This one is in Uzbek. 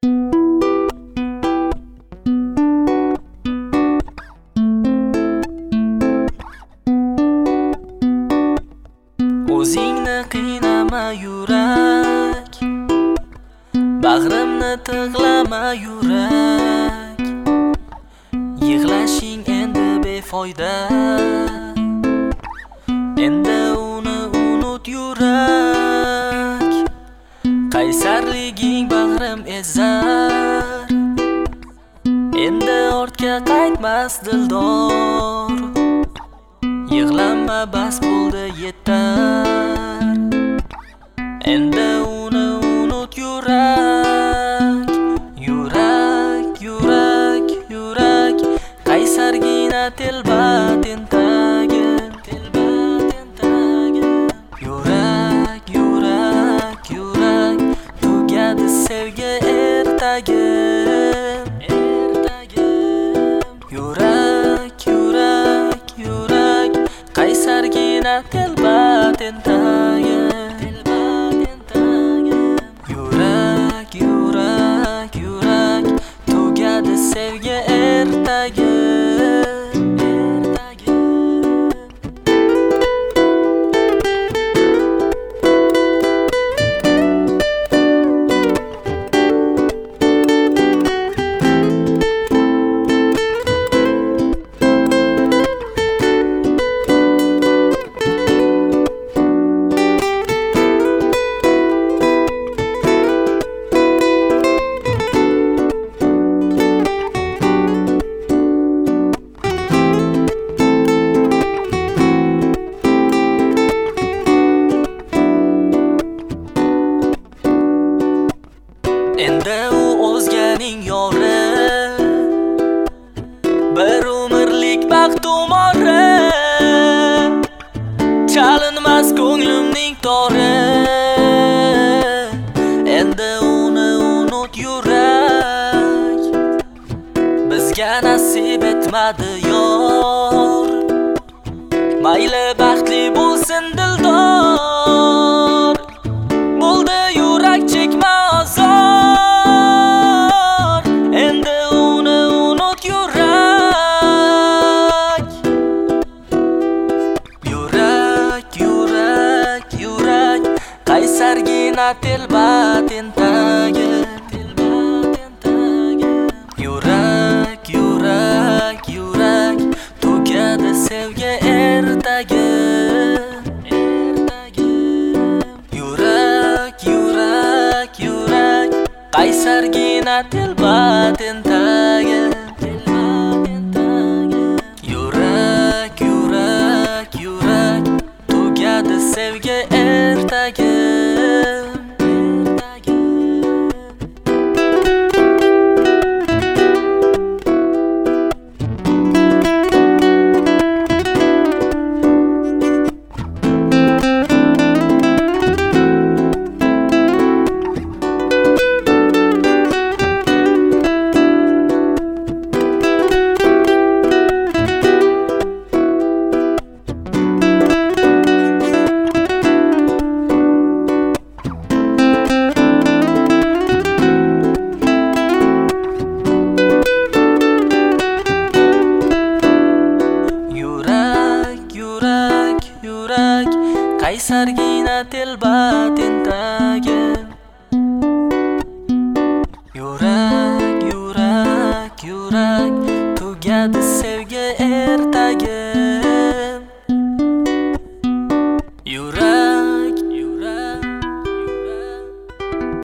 O'zingni qiynama yurak, bag'rimni tig'lama yurak. Yig'lashing endi befoyda, endi uni unut yurak. Qaysarliging bag'rim ezar, endi ortga qaytmas dildor. Yig'lama, bas bo'ldi yetar, endi uni unut yurak. Yurak, yurak, yurak, qaysargina telba tentagim. Yurak, yurak, yurak, tugadi sevgi ertagim. Yurak, yurak, yurak, qaysargina telba tentagim. Yurak, yurak, yurak, tugadi sevgi ertagim. Endi u o'zganing yori, bir umrlik baxt umori. Chalinmas ko'nglimning tori, endi uni unut yurak. Bizga nasib etmadi yor, mayli baxtli bo'lsin dildor. Bo'ldi yurak chekma azor, endi uni unut yurak. Yurak, yurak, yurak, qaysargina telba tentagim. Yurak, yurak, yurak, tugadi sevgi ertagim. Yurak, yurak, yurak, qaysargina telba tentagim. Yurak, yurak, yurak, tugadi sevgi ertagim. Qaysargina telba tentagim. Yurak, yurak, yurak, tugadi sevgi ertagim. Yurak